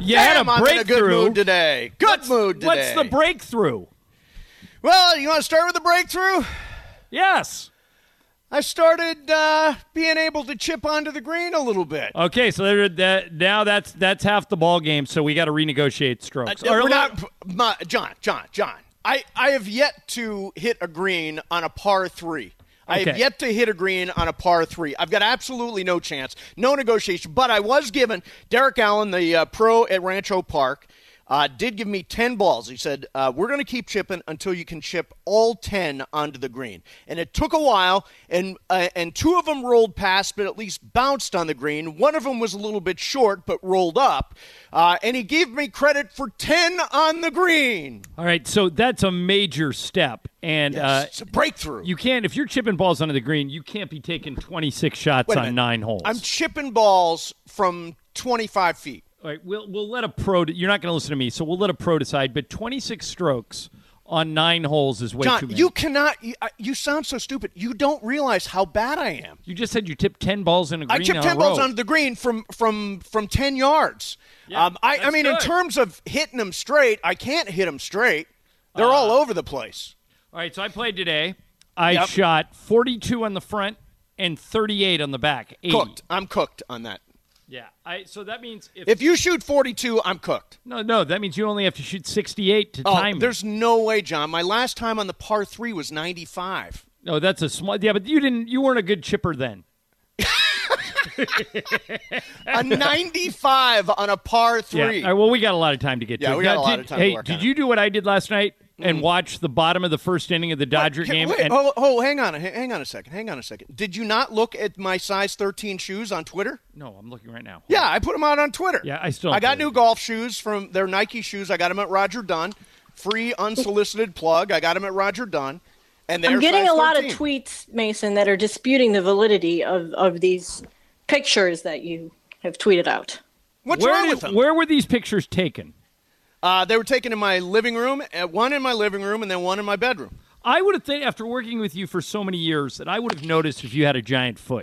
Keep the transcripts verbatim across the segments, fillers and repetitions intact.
you Damn, had a I'm in a good breakthrough. mood today. Good what's, mood today. What's the breakthrough? Well, you want to start with the breakthrough? Yes. I started uh, being able to chip onto the green a little bit. Okay, so there, that, now that's that's half the ball game, so we got to renegotiate strokes. Uh, Or we're let- not, my, John, John, John. I, I have yet to hit a green on a par three. I have Okay. yet to hit a green on a par three. I've got absolutely no chance, no negotiation. But I was given, Derek Allen, the uh, pro at Rancho Park, uh, did give me ten balls. He said, uh, we're going to keep chipping until you can chip all ten onto the green. And it took a while, and uh, and two of them rolled past, but at least bounced on the green. One of them was a little bit short, but rolled up. Uh, and he gave me credit for ten on the green. All right, so that's a major step. And Yes, uh, it's a breakthrough. you can't, if you're chipping balls onto the green, you can't be taking twenty-six shots Wait a on minute. nine holes. I'm chipping balls from twenty-five feet. All right, we'll we'll let a pro. You're not going to listen to me, so we'll let a pro decide. But twenty-six strokes on nine holes is way too John, many. you cannot. You, uh, you sound so stupid. You don't realize how bad I am. You just said you tipped ten balls in a green. I chipped on ten a balls row. onto the green from from from ten yards. Yeah, um, I, I that's mean, in good. terms of hitting them straight, I can't hit them straight. They're all over the place. All right, so I played today. I Yep. shot forty-two on the front and thirty-eight on the back. eighty. Cooked. I'm cooked on that. Yeah. I. So that means if, If you shoot forty-two, I'm cooked. no, no, that means you only have to shoot sixty-eight to Oh, time. it. there's no way, John. My last time on the par three was ninety-five. No, that's a small. Yeah, but you didn't. You weren't a good chipper then. A ninety-five on a par three. Yeah. All right, well, we got a lot of time to get Yeah, to. we got Now, a lot did- of time to Hey, work did on you do what I did last night and watch the bottom of the first inning of the Dodger Wait, game? Wait, and oh, oh, hang on, hang hang on a second, hang on a second. Did you not look at my size thirteen shoes on Twitter? no, I'm looking right now. Yeah, I put them out on Twitter. Yeah, I still I got don't new believe golf shoes from their Nike shoes. I got them at Roger Dunn. Free unsolicited plug. I got them at Roger Dunn. And they're I'm getting size a lot of thirteen. tweets, Mason, that are disputing the validity of, of these pictures that you have tweeted out. What's Where wrong did- with them? Where were these pictures taken? Uh, they were taken in my living room, uh, one in my living room, and then one in my bedroom. I would have think after working with you for so many years that I would have noticed if you had a giant foot.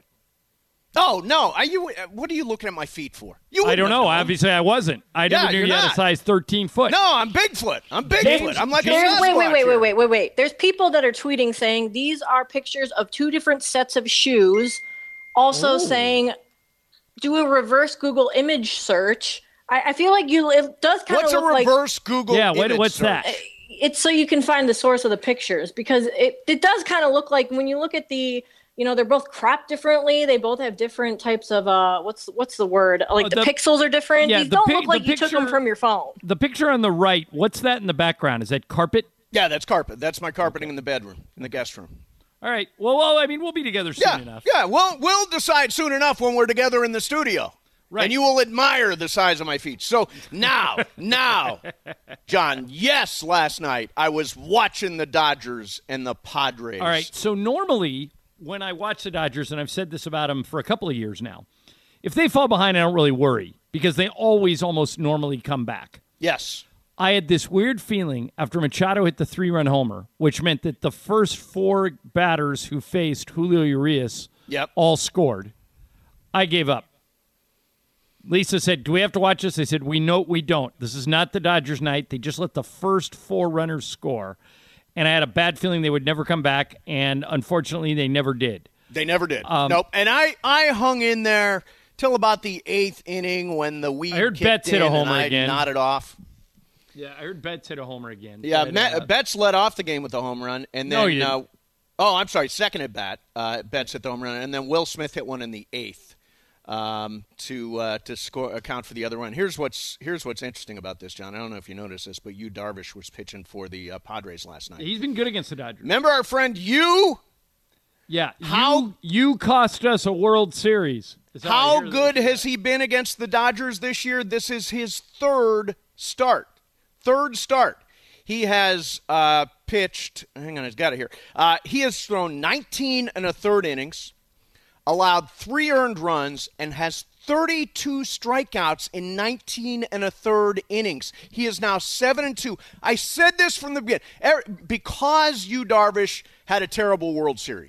Oh no! Are you? uh, What are you looking at my feet for? You I wouldn't don't have know. known. Obviously, I wasn't. I Yeah, never knew you're you had a not. size thirteen foot. No, I'm Bigfoot. I'm Bigfoot. James- I'm like a There's, Sasquatch wait, wait, wait, here. wait, wait, wait, wait. There's people that are tweeting saying these are pictures of two different sets of shoes. Also saying, do a reverse Google image search. I, I feel like you. It does kind What's of a look like reverse Google? Yeah, what, image what's search? that? it's so you can find the source of the pictures because it it does kind of look like when you look at the. You know, they're both cropped differently. They both have different types of uh, what's what's the word? Like Oh, the, the- pixels are different. yeah, These the don't pic- look like the you took them picture- from your phone. The picture on the right, what's that in the background? Is that carpet? Yeah, that's carpet. That's my carpeting in the bedroom, in the guest room. All right. Well, well, I mean, we'll be together soon Yeah, enough. yeah. We'll we'll decide soon enough when we're together in the studio. Right. And you will admire the size of my feet. So now, now, John, yes, last night I was watching the Dodgers and the Padres. All right. So normally, when I watch the Dodgers, and I've said this about them for a couple of years now, if they fall behind, I don't really worry because they always almost normally come back. Yes. I had this weird feeling after Machado hit the three-run homer, which meant that the first four batters who faced Julio Urias Yep. all scored. I gave up. Lisa said, do we have to watch this? I said, we know we don't. This is not the Dodgers night. They just let the first four runners score. And I had a bad feeling they would never come back, and unfortunately they never did. They never did. Um, nope. And I, I hung in there till about the eighth inning when the weed I heard kicked Betts hit a in and homer I again. nodded off. Yeah, I heard Betts hit a homer again. Yeah, But, Met, uh, Betts led off the game with the home run, and then No, he didn't. uh, oh, I'm sorry, second at bat, uh, Betts hit the home run, and then Will Smith hit one in the eighth um, to uh, to score account for the other one. Here's what's here's what's interesting about this, John. I don't know if you noticed this, but Yu Darvish was pitching for the uh, Padres last night. he's been good against the Dodgers. Remember our friend Yu? Yeah. How- you, you cost us a World Series. Is how I How hear good this. has he been against the Dodgers this year? This is his third start. Third start. He has uh, pitched, hang on, I've got it here. Uh, he has thrown nineteen and a third innings, allowed three earned runs, and has thirty-two strikeouts in nineteen and a third innings. He is now seven and two. I said this from the beginning. Er- Because Yu Darvish had a terrible World Series.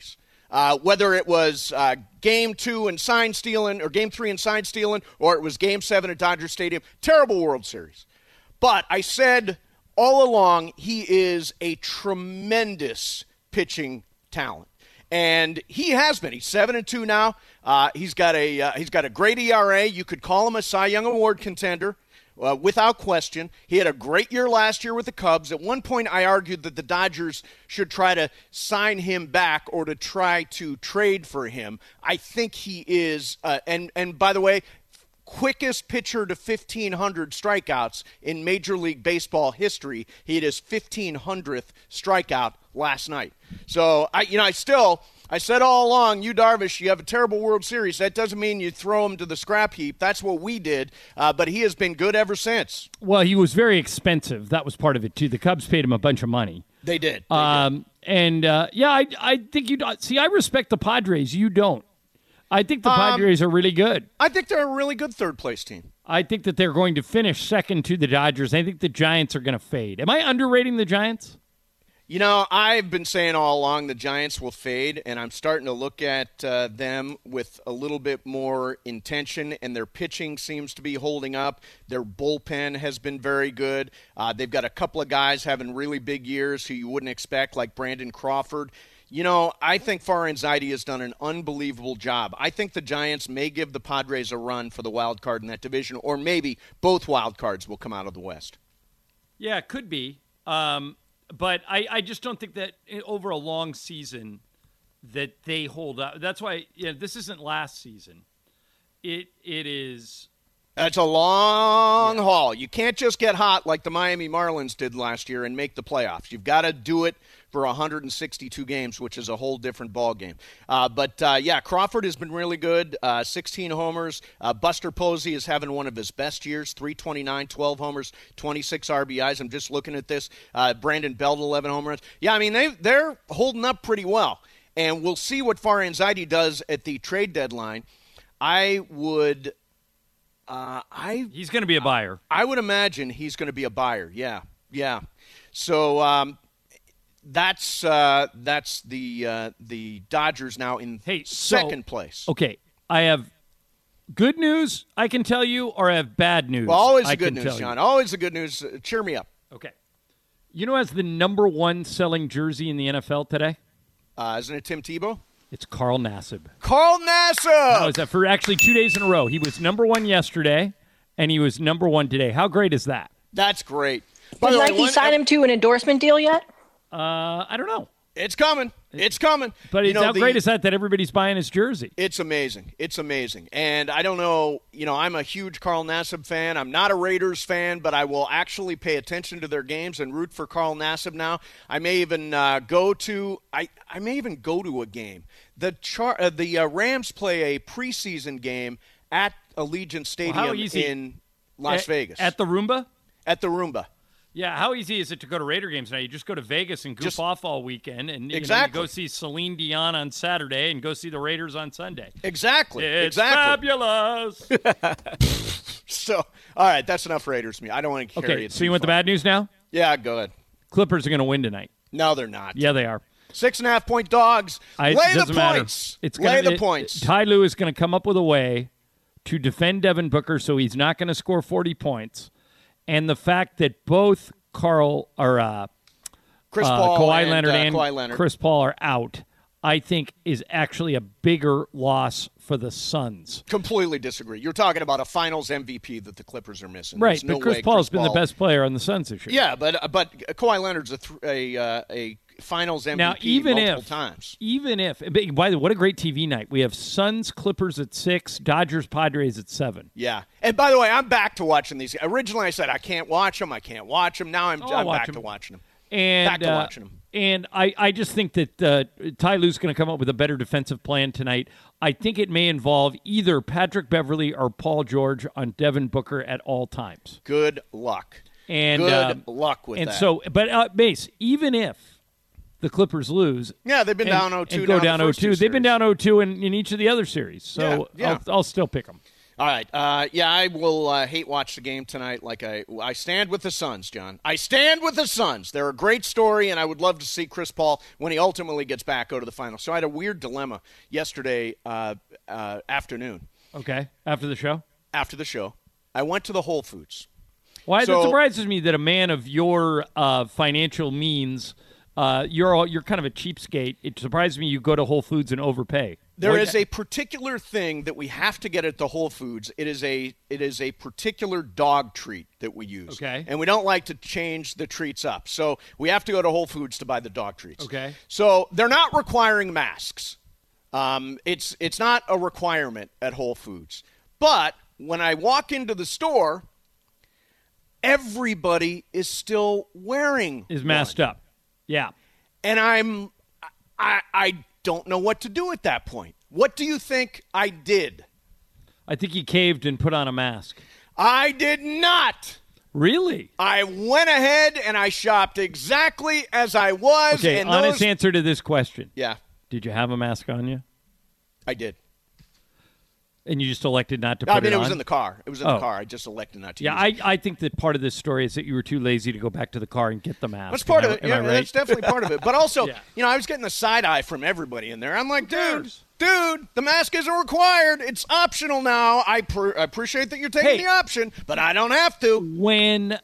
Uh, whether it was uh, game two and sign stealing or game three and sign stealing or it was game seven at Dodger Stadium. Terrible World Series. But I said all along he is a tremendous pitching talent. And he has been. He's seven and two now. Uh, he's got a uh, he's got a great E R A. You could call him a Cy Young Award contender. Uh, without question. He had a great year last year with the Cubs. At one point, I argued that the Dodgers should try to sign him back or to try to trade for him. I think he is, uh, and, and by the way, quickest pitcher to fifteen hundred strikeouts in Major League Baseball history. He had his fifteen hundredth strikeout last night. So, I, you know, I still... I said all along, you, Darvish, you have a terrible World Series. That doesn't mean you throw him to the scrap heap. That's what we did, uh, but he has been good ever since. Well, he was very expensive. That was part of it, too. The Cubs paid him a bunch of money. They did. They um, did. And, uh, yeah, I, I think you – see, I respect the Padres. You don't. I think the Padres um, are really good. I think they're a really good third-place team. I think that they're going to finish second to the Dodgers. I think the Giants are going to fade. Am I underrating the Giants? You know, I've been saying all along the Giants will fade, and I'm starting to look at uh, them with a little bit more intention, and their pitching seems to be holding up. Their bullpen has been very good. Uh, they've got a couple of guys having really big years who you wouldn't expect, like Brandon Crawford. You know, I think Faranzidi has done an unbelievable job. I think the Giants may give the Padres a run for the wild card in that division, or maybe both wild cards will come out of the West. Yeah, it could be. Um But I, I just don't think that over a long season that they hold up. That's why you know, this isn't last season. It It is. That's a long yeah. haul. You can't just get hot like the Miami Marlins did last year and make the playoffs. You've got to do it for one hundred sixty-two games, which is a whole different ballgame. Uh, but, uh, yeah, Crawford has been really good, uh, sixteen homers. Uh, Buster Posey is having one of his best years, three twenty-nine, twelve homers, twenty-six R B Is. I'm just looking at this. Uh, Brandon Belt, eleven home runs. Yeah, I mean, they, they're holding up pretty well. And we'll see what Faranzidi does at the trade deadline. I would – Uh, I He's going to be a buyer. I, I would imagine he's going to be a buyer. Yeah, yeah. So um, that's uh, that's the uh, the Dodgers now in hey, second so, place. Okay, I have good news I can tell you, or I have bad news. Well, always I the good news, John. Always the good news. Uh, cheer me up. Okay. You know, who has the number one selling jersey in the N F L today? Uh, isn't it Tim Tebow? It's Carl Nassib. Carl Nassib! How is that for actually two days in a row? He was number one yesterday, and he was number one today. How great is that? That's great. By Did Nike way, one, sign him to an endorsement deal yet? Uh, I don't know. It's coming. It's coming. But you it's, know, how the, great is that that everybody's buying his jersey? It's amazing. It's amazing. And I don't know, you know, I'm a huge Carl Nassib fan. I'm not a Raiders fan, but I will actually pay attention to their games and root for Carl Nassib now. I may even uh, go to I, I may even go to a game. The Char- uh, the uh, Rams play a preseason game at Allegiant Stadium well, in Las at, Vegas. At the Roomba? At the Roomba. Yeah, how easy is it to go to Raider games now? You just go to Vegas and goof just, off all weekend, and you, exactly. know, you go see Celine Dion on Saturday and go see the Raiders on Sunday. Exactly. It's exactly. fabulous. So, all right, that's enough Raiders for me. I don't want to carry okay, it. So you far. want the bad news now? Yeah, go ahead. Clippers are going to win tonight. No, they're not. Yeah, they are. Six and a half point dogs. I, Lay the matter. points. It's Lay gonna, the it, points. Ty Lue is going to come up with a way to defend Devin Booker so he's not going to score forty points. And the fact that both Carl or uh, Chris uh, Paul Kawhi and, Leonard uh, and Kawhi Leonard. Chris Paul are out, I think is actually a bigger loss for the Suns. Completely disagree. You're talking about a Finals M V P that the Clippers are missing. Right, There's no but Chris way Paul's Chris been Paul... the best player on the Suns this year. Yeah, but but Kawhi Leonard's a th- a, uh, a Finals M V P now, even multiple if, times. Even if, by the way, what a great T V night. We have Suns, Clippers at six, Dodgers, Padres at seven. Yeah. And by the way, I'm back to watching these. Originally I said I can't watch them, I can't watch them. Now I'm, Oh, I'm watch back them. to watching them. And, back to uh, watching them. And I, I just think that uh, Ty Lue's going to come up with a better defensive plan tonight. I think it may involve either Patrick Beverley or Paul George on Devin Booker at all times. Good luck. And, Good um, luck with and that. And so, but uh, Mace, even if the Clippers lose, yeah, they've been and, down oh two. And go down oh two. The They've been down oh two in, in each of the other series. So yeah, yeah. I'll, I'll still pick them. All right. Uh, yeah, I will uh, hate watch the game tonight. Like I, I stand with the Suns, John. I stand with the Suns. They're a great story, and I would love to see Chris Paul, when he ultimately gets back, go to the finals. So I had a weird dilemma yesterday uh, uh, afternoon. Okay. After the show? After the show, I went to the Whole Foods. Why So- that surprises me that a man of your uh, financial means, uh, you're all, you're kind of a cheapskate. It surprises me you go to Whole Foods and overpay. There Why- is a particular thing that we have to get at the Whole Foods. It is a it is a particular dog treat that we use. Okay. And we don't like to change the treats up. So we have to go to Whole Foods to buy the dog treats. Okay. So they're not requiring masks. Um, it's it's not a requirement at Whole Foods. But when I walk into the store, everybody is still wearing is masked one. up. Yeah. And I'm I I don't know what to do at that point. What do you think I did? I think he caved and put on a mask. I did not. Really? I went ahead and I shopped exactly as I was. Okay, and honest those... answer to this question. Yeah, Did you have a mask on you? I did. And you just elected not to put I mean, it it was on? in the car. It was in Oh. the car. I just elected not to Yeah, use it. I, I think that part of this story is that you were too lazy to go back to the car and get the mask. That's part Am of I- it. Am Yeah, I right? that's definitely part of it. But also, Yeah. you know, I was getting the side eye from everybody in there. I'm like, dude, cares? dude, the mask isn't required. It's optional now. I, pr- I appreciate that you're taking Hey. the option, but I don't have to. When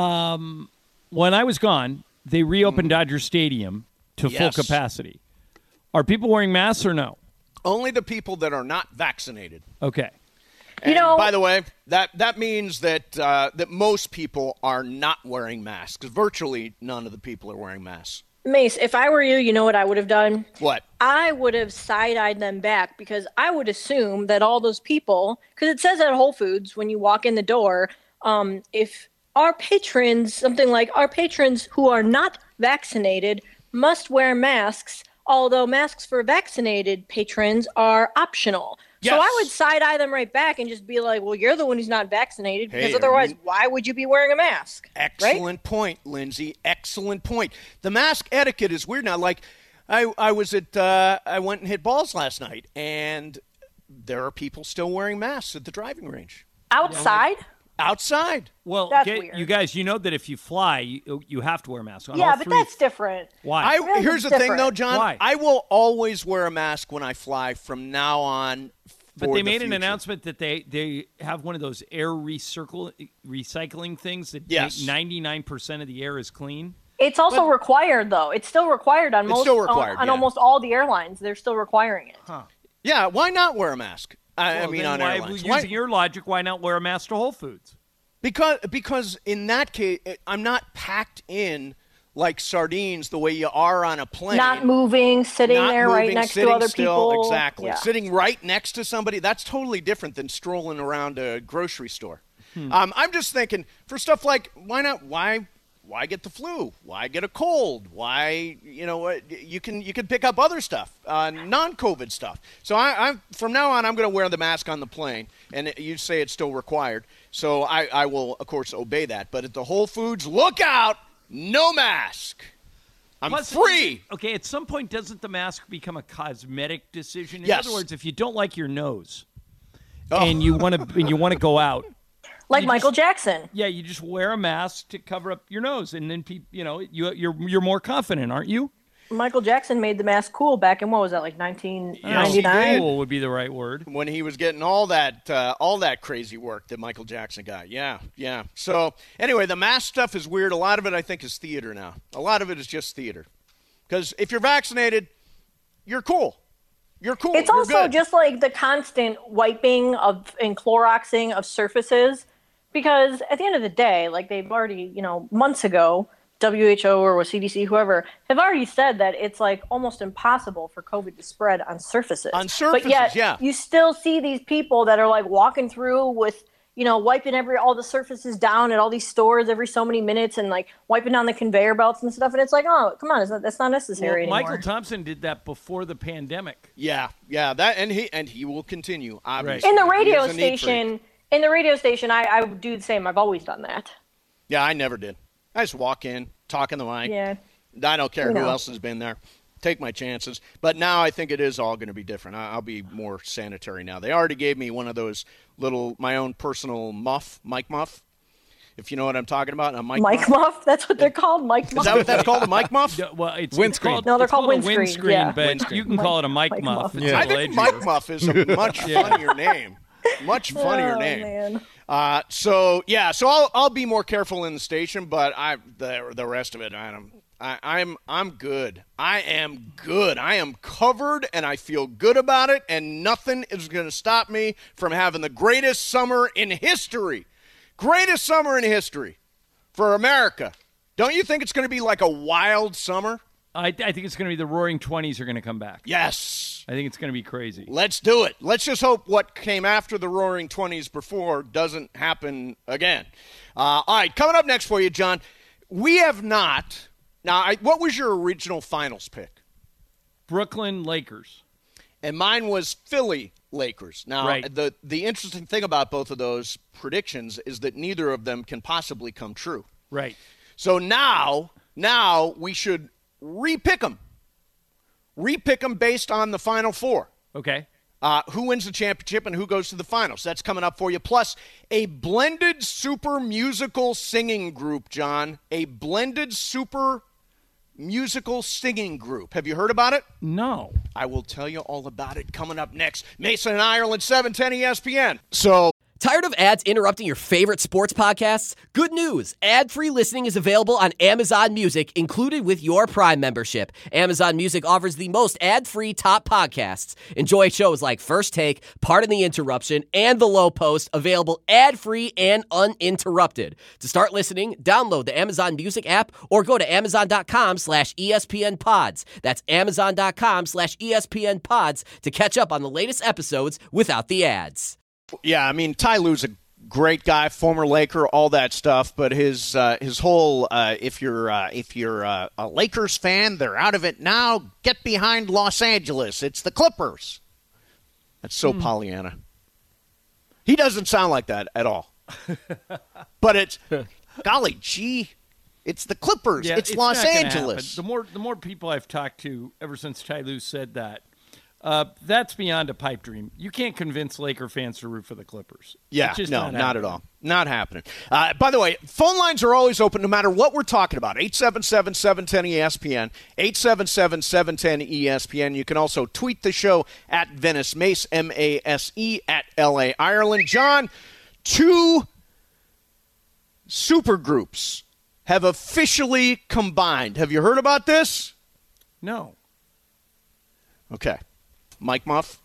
um, when I was gone, they reopened Dodger Stadium to Mm. Yes. full capacity. Are people wearing masks or no? Only the people that are not vaccinated. Okay. You And know- by the way, that that means that uh, that most people are not wearing masks. Virtually none of the people are wearing masks. Mace, if I were you, you know what I would have done? What? I would have side-eyed them back because I would assume that all those people, because it says at Whole Foods when you walk in the door, um, if our patrons, something like our patrons who are not vaccinated must wear masks, although masks for vaccinated patrons are optional. So Yes. I would side-eye them right back and just be like, well, you're the one who's not vaccinated because Hey, are otherwise, you- why would you be wearing a mask? Right? Excellent point, Lindsay. Excellent point. The mask etiquette is weird now. Like, I I was at uh, I went and hit balls last night, and there are people still wearing masks at the driving range Outside? outside. Well, That's get- weird. you guys, you know that if you fly, you, you have to wear a mask. On Yeah, all but three- that's different. Why? I Really here's the thing, different. though, John. Why? I will always wear a mask when I fly from now on. But for they the made an future. announcement that they, they have one of those air recircle, recycling things that Yes. ninety-nine percent of the air is clean. It's also required, though. It's still required on It's most still required, on, on yeah. almost all the airlines. They're still requiring it. Yeah, why not wear a mask? I, I Well, mean, then on why, airlines. Using Why- your logic, why not wear a mask to Whole Foods? Because because in that case, I'm not packed in like sardines the way you are on a plane. Not moving, sitting Not there right moving, next to sitting other still, people. Exactly. Yeah. Sitting right next to somebody, that's totally different than strolling around a grocery store. Hmm. Um, I'm just thinking, for stuff like, why not, why why get the flu? Why get a cold? Why, you know, what? you can you can pick up other stuff, uh, non-COVID stuff. So I, I'm from now on, I'm going to wear the mask on the plane, and it- you say it's still required. So I, I will, of course, obey that. But at the Whole Foods, look out, no mask. I'm Plus, free. Okay, at some point, doesn't the mask become a cosmetic decision? In Yes. other words, if you don't like your nose Oh. and you want to and you want to go out, Like You Michael just- Jackson. yeah, you just wear a mask to cover up your nose, and then people, you know, you you're you're more confident, aren't you? Michael Jackson made the mask cool back in, what was that, like nineteen ninety-nine? Cool would be the right word. When he was getting all that uh, all that crazy work that Michael Jackson got. Yeah, yeah. So anyway, the mask stuff is weird. A lot of it, I think, is theater now. A lot of it is just theater. Because if you're vaccinated, you're cool. You're cool. It's You're also good. just like the constant wiping of and Cloroxing of surfaces, because at the end of the day, like they've already, you know, months ago, W H O or C D C, whoever, have already said that it's like almost impossible for COVID to spread on surfaces. On surfaces, but yet, yeah. you still see these people that are like walking through with, you know, wiping every all the surfaces down at all these stores every so many minutes and like wiping down the conveyor belts and stuff. And it's like, oh, come on, it's not, that's not necessary Well, anymore. Michael Thompson did that before the pandemic. Yeah, yeah. That and he and he will continue. Obviously, in the He radio is a neat freak. station, in the radio station, I, I would do the same. I've always done that. Yeah, I never did. I just walk in, talk in the mic. Yeah. I don't care You who know. else has been there. take my chances. But now I think it is all going to be different. I'll be more sanitary now. They already gave me one of those little, my own personal muff, mic muff, if you know what I'm talking about. A mic, mic muff? muff? That's what they're called, mic muff? Is that what that's called, a mic muff? Yeah, well, it's windscreen. It's called, no, they're it's called, called windscreen, a windscreen, yeah. but windscreen. you can call it a mic, mic muff. muff. It's I a think little mic muff is a much funnier name. Much funnier oh, name. Man. Uh, so yeah, so I'll I'll be more careful in the station, but I the the rest of it, I don't. I, I'm I'm good. I am good. I am covered, and I feel good about it. And nothing is going to stop me from having the greatest summer in history, greatest summer in history for America. Don't you think it's going to be like a wild summer? I, I think it's going to be the Roaring Twenties are going to come back. Yes. I think it's going to be crazy. Let's do it. Let's just hope what came after the Roaring Twenties before doesn't happen again. Uh, all right, coming up next for you, John. We have not. Now, I, what was your original finals pick? Brooklyn Lakers. And mine was Philly Lakers. Now, right. the the interesting thing about both of those predictions is that neither of them can possibly come true. Right. So now, now we should repick them. Repick them based on the Final Four. Okay. Uh, who wins the championship and who goes to the finals. That's coming up for you. Plus, a blended super musical singing group, John. A blended super musical singing group. Have you heard about it? No. I will tell you all about it coming up next. Mason and Ireland, seven ten E S P N. So... Tired of ads interrupting your favorite sports podcasts? Good news. Ad-free listening is available on Amazon Music, included with your Prime membership. Amazon Music offers the most ad-free top podcasts. Enjoy shows like First Take, Pardon the Interruption, and The Low Post, available ad-free and uninterrupted. To start listening, download the Amazon Music app or go to amazon.com slash ESPN pods. That's amazon.com slash ESPN pods to catch up on the latest episodes without the ads. Yeah, I mean, Ty Lue's a great guy, former Laker, all that stuff. But his uh, his whole uh, if you're uh, if you're uh, a Lakers fan, they're out of it now. Get behind Los Angeles. It's the Clippers. That's so mm. Pollyanna. He doesn't sound like that at all. But it's golly gee, it's the Clippers. Yeah, it's, it's Los not gonna Angeles. happen. The more the more people I've talked to ever since Ty Lue said that. Uh, that's beyond a pipe dream. You can't convince Laker fans to root for the Clippers. Yeah, it's just no, not, not at all. Not happening. Uh, by the way, phone lines are always open no matter what we're talking about. eight seven seven, seven one zero, E S P N, eight seven seven, seven one zero, E S P N. You can also tweet the show at Venice Mace, M A S E, at L A Ireland. John, two supergroups have officially combined. Have you heard about this? No. Okay. Mike Muff.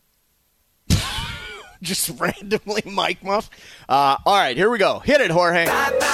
Just randomly Mike Muff. Uh, all right, here we go. Hit it, Jorge.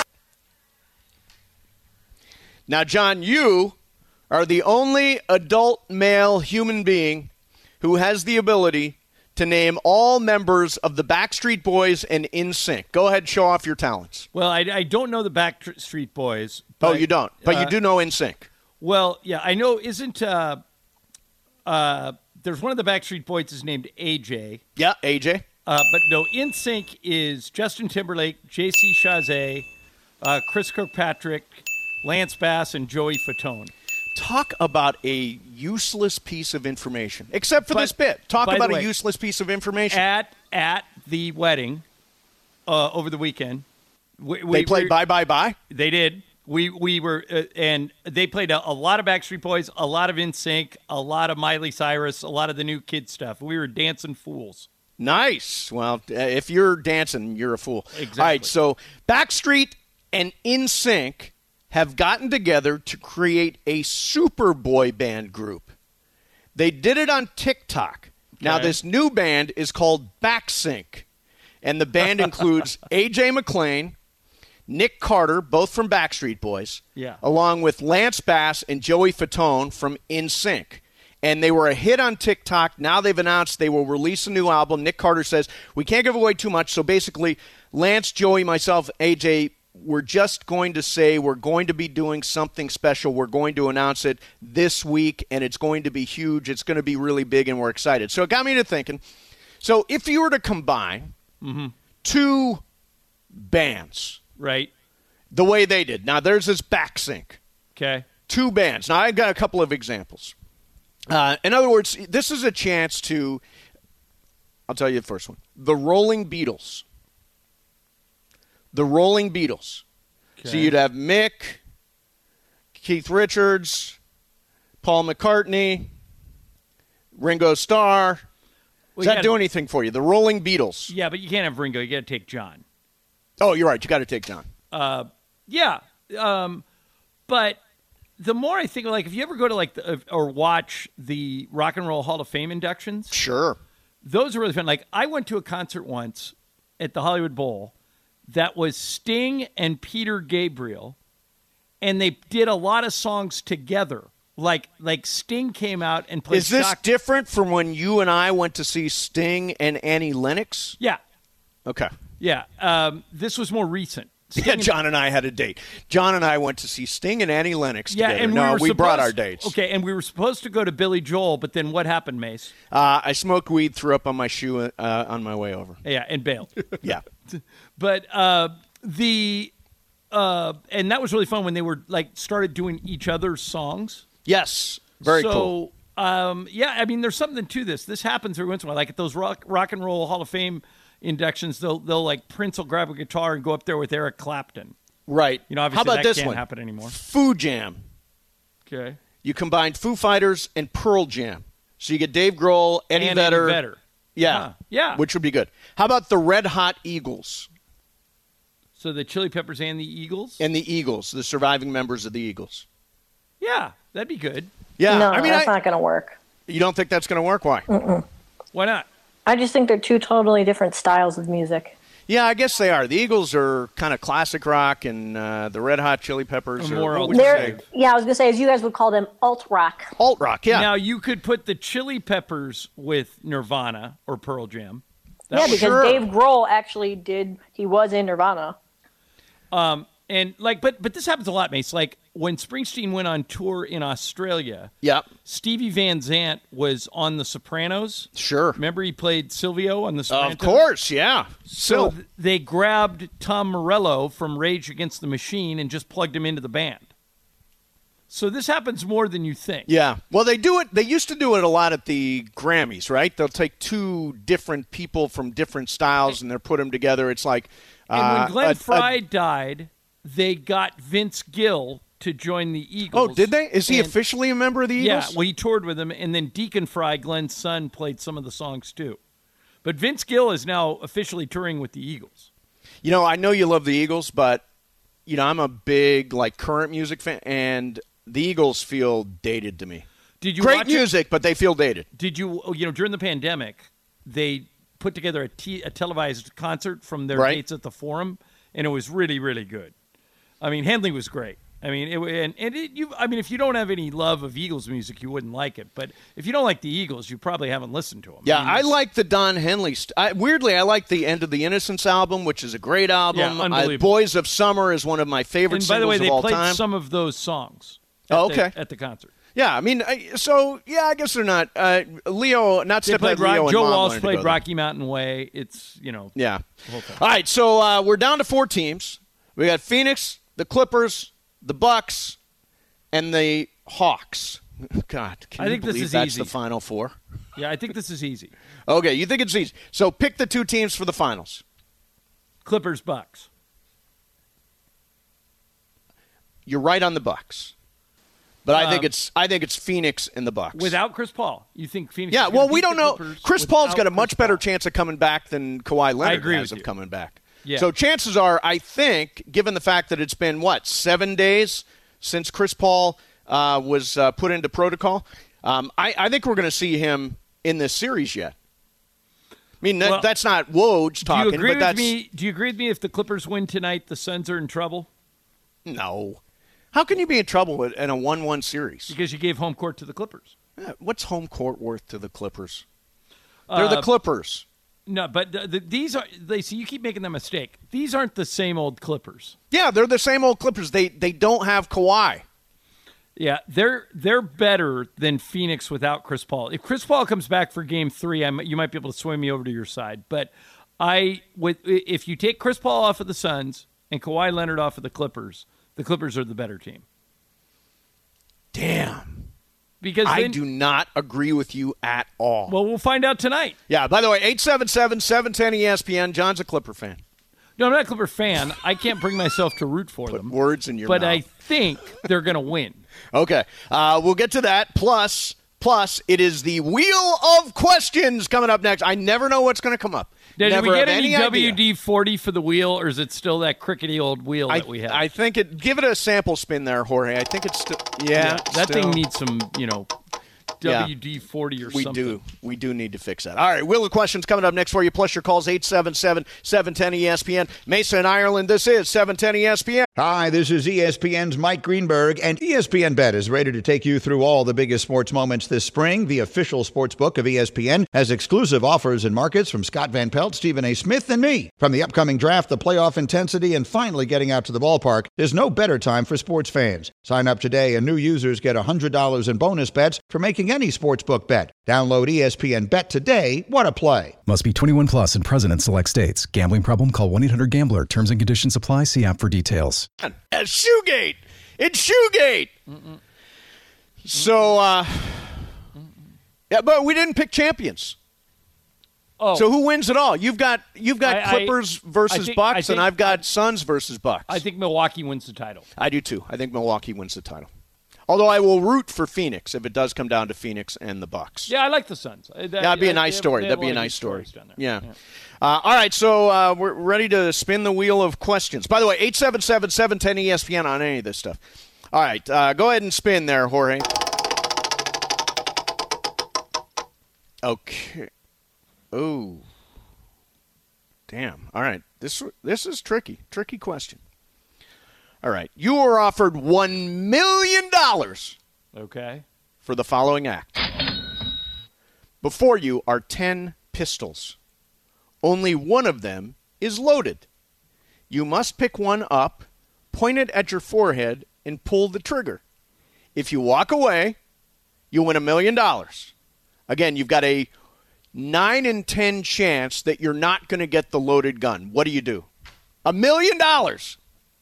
Now, John, you are the only adult male human being who has the ability to name all members of the Backstreet Boys and N Sync. Go ahead and show off your talents. Well, I, I don't know the Backstreet Boys. Oh, but, you don't. But uh, you do know N Sync. Well, yeah, I know. Isn't uh, uh, there's one of the Backstreet Boys is named A J. Yeah, A J. Uh, but no, N Sync is Justin Timberlake, J C Chasez, uh, Chris Kirkpatrick, Lance Bass, and Joey Fatone. Talk about a useless piece of information, except for But, this bit. Talk by about the a way, useless piece of information. At at the wedding uh, over the weekend, we, we they played were- Bye Bye Bye? They did. We we were uh, and they played a, a lot of Backstreet Boys, a lot of N Sync, a lot of Miley Cyrus, a lot of the new kid stuff. We were dancing fools. Nice. Well, uh, if you're dancing, you're a fool. Exactly. All right, so Backstreet and N Sync have gotten together to create a super boy band group. They did it on TikTok. Now, Okay. this new band is called Backsync, and the band includes A J McClain, Nick Carter, both from Backstreet Boys, Yeah. along with Lance Bass and Joey Fatone from N Sync. And they were a hit on TikTok. Now they've announced they will release a new album. Nick Carter says, we can't give away too much. So basically, Lance, Joey, myself, A J, we're just going to say we're going to be doing something special. We're going to announce it this week, and it's going to be huge. It's going to be really big, and we're excited. So it got me to thinking, so if you were to combine Mm-hmm. two bands Right. the way they did. Now, there's this Backsync. Okay. Two bands. Now, I got a couple of examples. Uh, in other words, this is a chance to, I'll tell you the first one, the Rolling Beatles. The Rolling Beatles. Okay. So you'd have Mick, Keith Richards, Paul McCartney, Ringo Starr. Does well, that gotta, do anything for you? The Rolling Beatles. Yeah, but you can't have Ringo. You got to take John. Oh, you're right. You got to take John. Uh, yeah. Um, but the more I think, like, if you ever go to, like, the, or watch the Rock and Roll Hall of Fame inductions. Sure. Those are really fun. Like, I went to a concert once at the Hollywood Bowl that was Sting and Peter Gabriel, and they did a lot of songs together. Like, like Sting came out and played. Is this Shock- different from when you and I went to see Sting and Annie Lennox? Yeah. Okay. Yeah. Um, this was more recent. Sting Yeah, John and I had a date. John and I went to see Sting and Annie Lennox yeah, together. And no, we, were we supposed, brought our dates. Okay, and we were supposed to go to Billy Joel, but then what happened, Mace? Uh, I smoked weed, threw up on my shoe uh, on my way over. Yeah, and bailed. Yeah. But uh, the uh, and that was really fun when they were like started doing each other's songs. Yes, very so, cool. Um, yeah, I mean, there's something to this. This happens every once in a while. Like at those rock, rock and roll Hall of Fame inductions, they'll they'll like Prince will grab a guitar and go up there with Eric Clapton. Right. You know, obviously How about that this can't one? happen anymore. Foo Jam. Okay. You combined Foo Fighters and Pearl Jam, so you get Dave Grohl, Eddie and Vedder. Eddie Vedder. Yeah, Huh. Yeah. which would be good. How about the Red Hot Eagles So the Chili Peppers and the Eagles. and the Eagles, the surviving members of the Eagles? Yeah, that'd be good. Yeah, no, I mean, that's I, not going to work. you don't think that's going to work? Why? Mm-mm. Why not? I just think they're two totally different styles of music. Yeah, I guess they are. The Eagles are kind of classic rock, and uh, the Red Hot Chili Peppers More are alt- what would you They're, say? yeah, I was going to say, as you guys would call them, alt rock. alt rock. Yeah, Now you could put the Chili Peppers with Nirvana or Pearl Jam. That yeah, would- because sure. Dave Grohl actually did, he was in Nirvana. Um, and like, but but this happens a lot, Mace. Like when Springsteen went on tour in Australia, yeah, Stevie Van Zandt was on The Sopranos. sure. Remember he played Silvio on The Sopranos? Of course, yeah. So So, th- they grabbed Tom Morello from Rage Against the Machine and just plugged him into the band. So this happens more than you think. yeah. Well, they do it. They used to do it a lot at the Grammys, right? They'll take two different people from different styles and they'll put them together. It's like And uh, when Glenn a- Fry a- died, they got Vince Gill to join the Eagles. Oh, did they? Is he And- officially a member of the Yeah, Eagles? well, he toured with him, and then Deacon Fry, Glenn's son, played some of the songs too. But Vince Gill is now officially touring with the Eagles. You know, I know you love the Eagles, but you know, I'm a big like current music fan, and the Eagles feel dated to me. Did you Great watch music, but they feel dated. It? Did you? You know, during the pandemic, they put together a, t- a televised concert from their Right. dates at the Forum, and it was really, really good. I mean, Henley was great. I mean, it, and and it, you. I mean, if you don't have any love of Eagles music, you wouldn't like it. But if you don't like the Eagles, you probably haven't listened to them. Yeah, mean, I it's- like the Don Henley. St- I, weirdly, I like the End of the Innocence album, which is a great album. Yeah, Uh, unbelievable. Boys of Summer is one of my favorite And by the singles way, they of all played time. some of those songs. At Oh, the- okay. at the concert. Yeah, I mean, I, so yeah, I guess they're not. Uh, Leo, not They Step played Leo Rock, and Joe Mom Walsh wanted to played go there. Rocky Mountain Way. It's, you know, Yeah. the whole thing. All right, so uh, we're down to four teams. We got Phoenix, the Clippers, the Bucks, and the Hawks. God, can I you think this believe is that's easy. the Final Four? Yeah, I think this is easy. Okay, you think it's easy. So pick the two teams for the finals. Clippers, Bucks. You're right on the Bucks. But I think Um, it's I think it's Phoenix and the Bucks. Without Chris Paul. You think Phoenix Yeah, is gonna well, we beat don't the know. Clippers Chris Paul's without got a much Chris better Paul? chance of coming back than Kawhi Leonard agree has with of you. coming back. Yeah. So chances are, I think, given the fact that it's been, what, seven days since Chris Paul uh, was uh, put into protocol, um, I, I think we're going to see him in this series yet. I mean, that, Well, that's not Woj Do you talking, agree but with that's me? Do you agree with me if the Clippers win tonight, the Suns are in trouble? no. How can you be in trouble with- in a one-one series? Because you gave home court to the Clippers. Yeah, what's home court worth to the Clippers? They're the Uh, Clippers. No, but the, the, these are they see you keep making that mistake. These aren't the same old Clippers. Yeah, they're the same old Clippers. They they don't have Kawhi. Yeah, they're they're better than Phoenix without Chris Paul. If Chris Paul comes back for Game Three, I might, you might be able to sway me over to your side. But I with if you take Chris Paul off of the Suns and Kawhi Leonard off of the Clippers, the Clippers are the better team. Damn. Because I then, do not agree with you at all. Well, we'll find out tonight. Yeah, by the way, eight seven seven, seven one zero, E S P N. John's a Clipper fan. No, I'm not a Clipper fan. I can't bring myself to root for Put them. words in your but mouth. I think they're going to win. Okay, uh, we'll get to that. Plus, plus, it is the Wheel of Questions coming up next. I never know what's going to come up. Did never we get have any, any W idea. D forty for the wheel, or is it still that crickety old wheel I, that we have? I think it. Give it a sample spin there, Jorge. I think it's still. Yeah, yeah, that still. thing needs some, you know, Yeah. W D forty or We something. do. We do need to fix that. All right, Wheel of Questions coming up next for you. Plus your calls, eight seven seven, seven one zero, E S P N. Mesa and Ireland, this is seven ten E S P N. Hi, this is E S P N's Mike Greenberg, and E S P N Bet is ready to take you through all the biggest sports moments this spring. The official sports book of E S P N has exclusive offers and markets from Scott Van Pelt, Stephen A. Smith, and me. From the upcoming draft, the playoff intensity, and finally getting out to the ballpark, there's no better time for sports fans. Sign up today, and new users get one hundred dollars in bonus bets for making any sportsbook bet. Download E S P N Bet today. What a play. Must be twenty-one plus and present in select states. Gambling problem? Call one eight hundred gambler. Terms and conditions apply. See app for details. At Shoegate. It's Shoegate. Mm-mm. So, uh, yeah, but we didn't pick champions. Oh, So who wins it all? You've got you've got I- I- Clippers versus I think- Bucks, I think- and I've got Suns versus Bucks. I think Milwaukee wins the title. I do too. I think Milwaukee wins the title. Although I will root for Phoenix if it does come down to Phoenix and the Bucks. Yeah, I like the Suns. Uh, that- Yeah, that'd be a uh, nice they have- story. they That'd have be a lot of nice good story. stories down there. Yeah. Uh, all right, so uh, we're ready to spin the wheel of questions. By the way, eight seven seven, seven one zero, E S P N on any of this stuff. All right, uh, go ahead and spin there, Jorge. Okay. Oh. Damn. All right. This this is tricky. Tricky question. All right. You were offered one million dollars Okay. for the following act. Before you are ten pistols. Only one of them is loaded. You must pick one up, point it at your forehead, and pull the trigger. If you walk away, you win a million dollars. Again, you've got a nine in ten chance that you're not going to get the loaded gun. What do you do? A million dollars.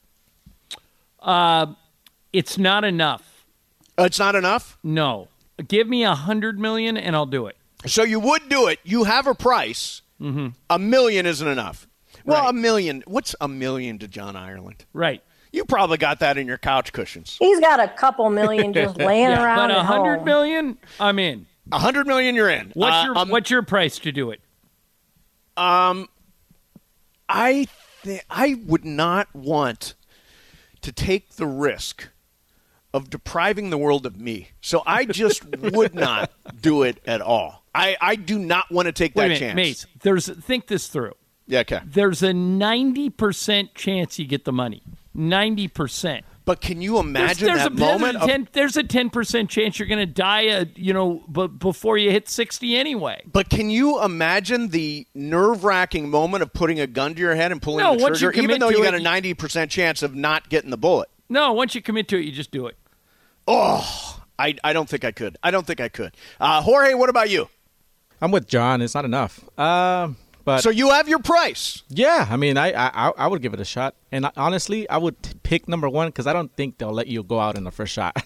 Uh, it's not enough. Uh, It's not enough? No. Give me a hundred million and I'll do it. So you would do it. You have a price. Mm-hmm. A million isn't enough. Well, Right. a million. What's a million to John Ireland? Right. You probably got that in your couch cushions. He's got a couple million just laying Yeah, around but a at hundred home. million, I'm in. A hundred million, you're in. What's Uh, your um, What's your price to do it? I th- I would not want to take the risk of depriving the world of me. So I just would not do it at all. I, I do not want to take Wait that a minute, chance. Mace. There's think this through. Yeah, okay. There's a ninety percent chance you get the money. Ninety percent. But can you imagine there's, that a, moment? There's a of, ten, there's a ten percent chance you're going to die. Uh, you know, b- before you hit sixty anyway. but can you imagine the nerve-wracking moment of putting a gun to your head and pulling No, the once you trigger, even commit though to you it, got a you- ninety percent chance of not getting the bullet? No, once you commit to it, you just do it. Oh, I, I don't think I could. I don't think I could. Uh, Jorge, what about you? I'm with John. It's not enough. Uh, but So you have your price. yeah, I mean, I, I I would give it a shot. And honestly, I would t- pick number one because I don't think they'll let you go out in the first shot.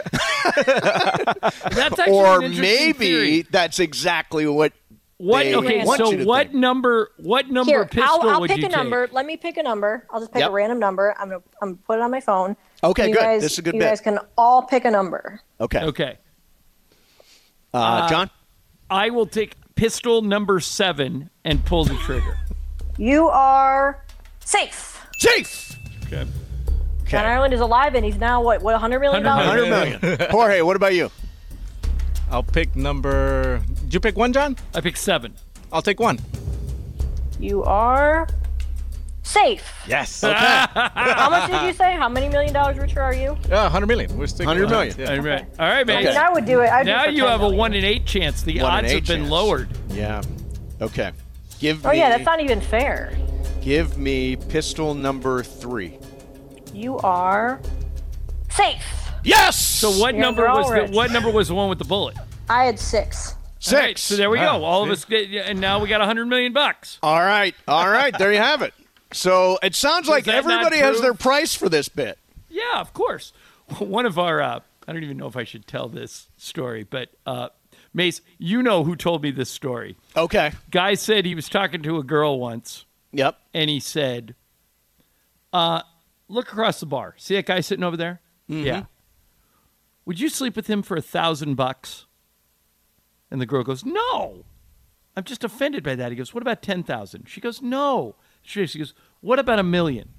That's actually Or an interesting maybe theory. that's exactly what What? they Okay, want so you to what think. number? What number Here, pistol I'll, I'll would pick you a take? number. Let me pick a number. I'll just pick Yep. a random number. I'm gonna I'm gonna put it on my phone. Okay, And you good. Guys, This is a good You bit. guys can all pick a number. Okay. Okay, Uh, John? I will take pistol number seven and pull the trigger. You are safe. Safe. Okay. John Ireland is alive, and he's now what? What? one hundred million dollars. one hundred million. Jorge, what about you? I'll pick number. Did you pick one, John? I picked seven. I'll take one. You are safe. Yes. How much did you say? How many million dollars richer are you? Yeah, one hundred million. We're sticking one hundred with million. that. All right, all right, man. I mean, I would do it. I'd do Now it for you ten have a million. one in eight chance. The One in odds have eight been chance. lowered. Yeah. Okay. Give Oh me. yeah, that's not even fair. Give me pistol number three. You are safe. Yes. So what Yeah, number they're all was the rich. what number was the one with the bullet? I had six. Six. All right, so there we Ah, go. All of see? us get, and now we got a hundred million bucks. All right. All right. There you have it. So it sounds like that not everybody has prove- their price for this bit. Yeah, of course. One of our uh, I don't even know if I should tell this story, but uh, Mace, you know who told me this story. Okay. Guy said he was talking to a girl once. Yep. And he said, uh, look across the bar. See that guy sitting over there? Mm-hmm. Yeah. Would you sleep with him for a thousand bucks? And the girl goes, no. I'm just offended by that. He goes, what about ten thousand? She goes, no. She goes, what about a million?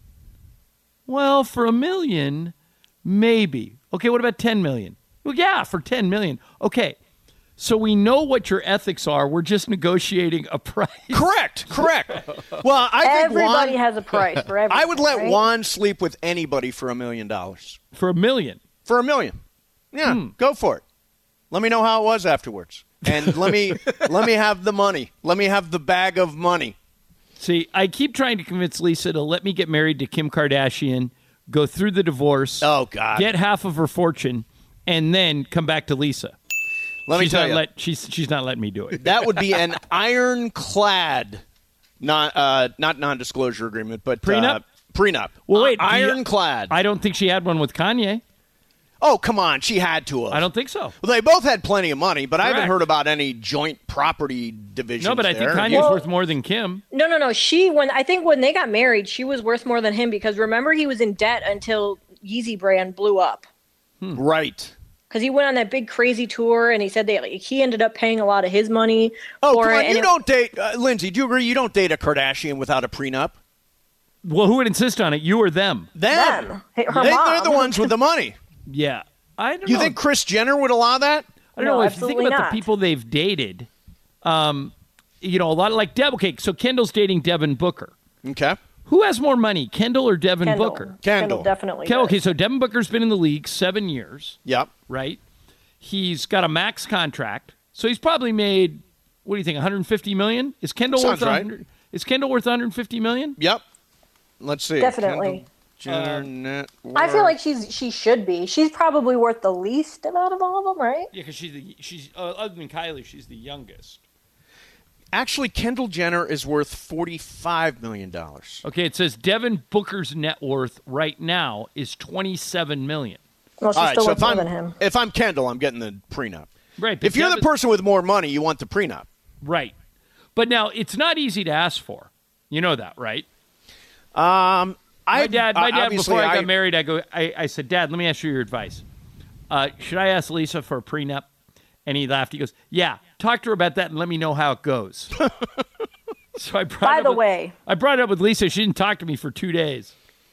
Well, for a million, maybe. Okay, what about ten million? Well, yeah, for ten million. Okay. So we know what your ethics are. We're just negotiating a price. Correct. Correct. Well, I think Everybody Juan, has a price for everything. I would let right? Juan sleep with anybody for a million dollars. For a million. For a million. Yeah, Hmm. go for it. Let me know how it was afterwards. And let me let me have the money. Let me have the bag of money. See, I keep trying to convince Lisa to let me get married to Kim Kardashian, go through the divorce, Oh, God. get half of her fortune, and then come back to Lisa. Let me she's tell not you. let she's she's not letting me do it. That would be an ironclad, not uh, not non-disclosure agreement, but Prenup? Uh, prenup. Well, wait, Uh, do you- ironclad. I don't think she had one with Kanye. oh, come on, she had to have. I don't think so. Well, they both had plenty of money, but I haven't Correct. heard about any joint property divisions. No, but I think there. Kanye's Well- worth more than Kim. No, no, no. She when I think when they got married, she was worth more than him because remember he was in debt until Yeezy brand blew up Right. because he went on that big crazy tour and he said they like, he ended up paying a lot of his money Oh, for come it. on. and You it- don't date uh, Lindsay. Do you agree? You don't date a Kardashian without a prenup. Well, who would insist on it? You or them? Them. Them. Her they, mom. They're the ones with the money. Yeah. I don't You know. think Kris Jenner would allow that? I don't No, know. If you think absolutely about not. the people they've dated, um, you know, a lot of like Deb. Okay, so Kendall's dating Devin Booker. Okay. Who has more money, Kendall or Devin Kendall. Booker? Kendall. definitely. Ken- does. okay, so Devin Booker's been in the league seven years, Yep. right? He's got a max contract, so he's probably made. What do you think? one hundred fifty million? Is Kendall Sounds worth right. one hundred? Is Kendall worth one hundred fifty million? Yep. Let's see. Definitely. Kendall Jenner net I feel worth. like she's she should be. She's probably worth the least out of all of them, right? Yeah, because she's the, she's uh, other than Kylie, she's the youngest. Actually, Kendall Jenner is worth forty-five million dollars. Okay, it says Devin Booker's net worth right now is twenty-seven million. Well, she's All right, still so worth if more I'm than him. if I'm Kendall, I'm getting the prenup. Right. but If you're the Devin- person with more money, you want the prenup. right? But now it's not easy to ask for. You know that, right? Um, I My dad, my uh, dad, obviously, before I got married, I go, I, I said, Dad, let me ask you your advice. Uh, should I ask Lisa for a prenup? And he laughed. He goes, yeah, talk to her about that and let me know how it goes. So I brought By it up the with- way, I brought it up with Lisa. She didn't talk to me for two days.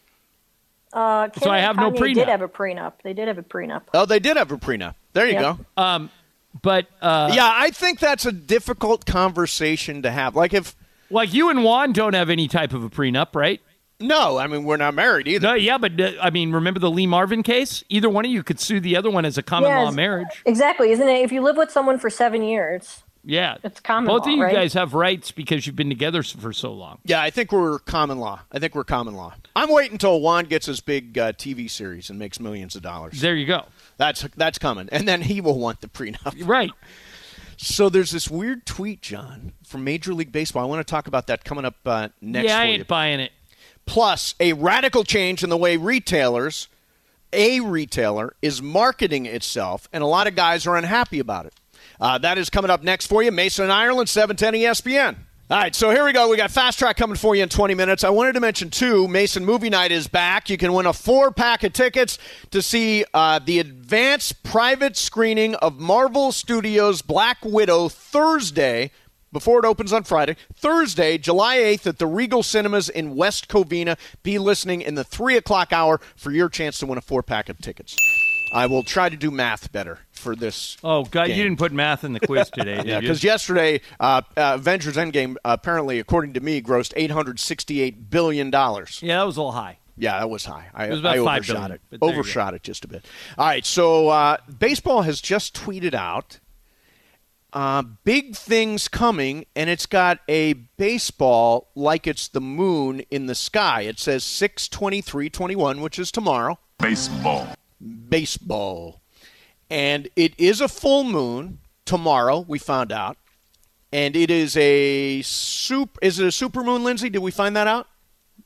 uh, Kim So I and have no Kanye prenup. did have a prenup. They did have a prenup. Oh, they did have a prenup. There you Yeah. go. Um, but uh, yeah, I think that's a difficult conversation to have. Like if like you and Juan don't have any type of a prenup, right? no, I mean we're not married either. No, yeah, but uh, I mean, remember the Lee Marvin case? Either one of you could sue the other one as a common law Yes. marriage. Exactly, isn't it? If you live with someone for seven years, Yeah, It's common Both law, of you right? guys have rights because you've been together s- for so long. Yeah, I think we're common law. I think we're common law. I'm waiting until Juan gets his big uh, T V series and makes millions of dollars. There you go. That's that's coming, and then he will want the prenup. Right. So there's this weird tweet, John, from Major League Baseball. I want to talk about that coming up uh, next yeah, I for ain't you. buying it. Plus, a radical change in the way retailers, a retailer, is marketing itself, and a lot of guys are unhappy about it. Uh, that is coming up next for you. Mason and Ireland, seven ten E S P N. All right, so here we go. We got Fast Track coming for you in twenty minutes. I wanted to mention, too, Mason Movie Night is back. You can win a four-pack of tickets to see uh, the advanced private screening of Marvel Studios' Black Widow Thursday, before it opens on Friday, Thursday, July eighth at the Regal Cinemas in West Covina. Be listening in the three o'clock hour for your chance to win a four-pack of tickets. I will try to do math better for this. Oh, God, game. you didn't put math in the quiz today, did Yeah, you? because yesterday, uh, uh, Avengers Endgame, apparently, according to me, grossed eight hundred sixty-eight billion dollars. Yeah, that was a little high. Yeah, that was high. I, It was about I five overshot billion, it. but there you Overshot it just a bit. All right, so uh, baseball has just tweeted out uh, big things coming, and it's got a baseball like it's the moon in the sky. It says six twenty-three twenty-one, which is tomorrow. Baseball. Baseball. And it is a full moon tomorrow, we found out. And it is a super is it a super moon, Lindsay? Did we find that out?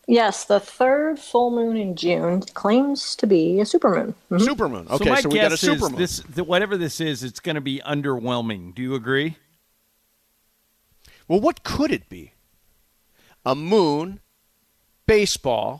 Yes, the third full moon in June claims to be a supermoon. Mm-hmm. Supermoon. Okay, so, my so we got a guess is supermoon. This, the, whatever this is, it's going to be underwhelming. Do you agree? Well, what could it be? A moon, baseball.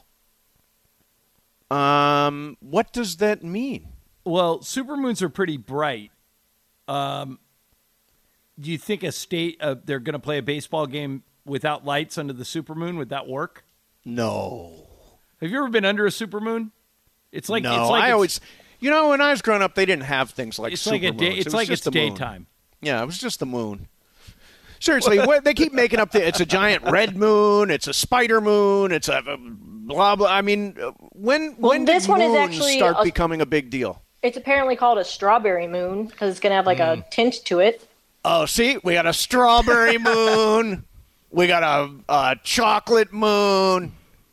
Um, what does that mean? Well, supermoons are pretty bright. Um, do you think a state uh, they're going to play a baseball game without lights under the supermoon? Would that work? No. Have you ever been under a supermoon? It's like no. It's like I it's, always, you know, when I was growing up, they didn't have things like It's supermoons. like a day. It It's was like just it's the moon. daytime. Yeah, it was just the moon. Seriously, what, they keep making up the. It's a giant red moon. It's a spider moon. It's a, a blah blah. I mean, when Well, when this did one is moons actually start a- becoming a big deal? It's apparently called a strawberry moon because it's going to have like a tint to it. Oh, see, we got a strawberry moon. We got a, a chocolate moon.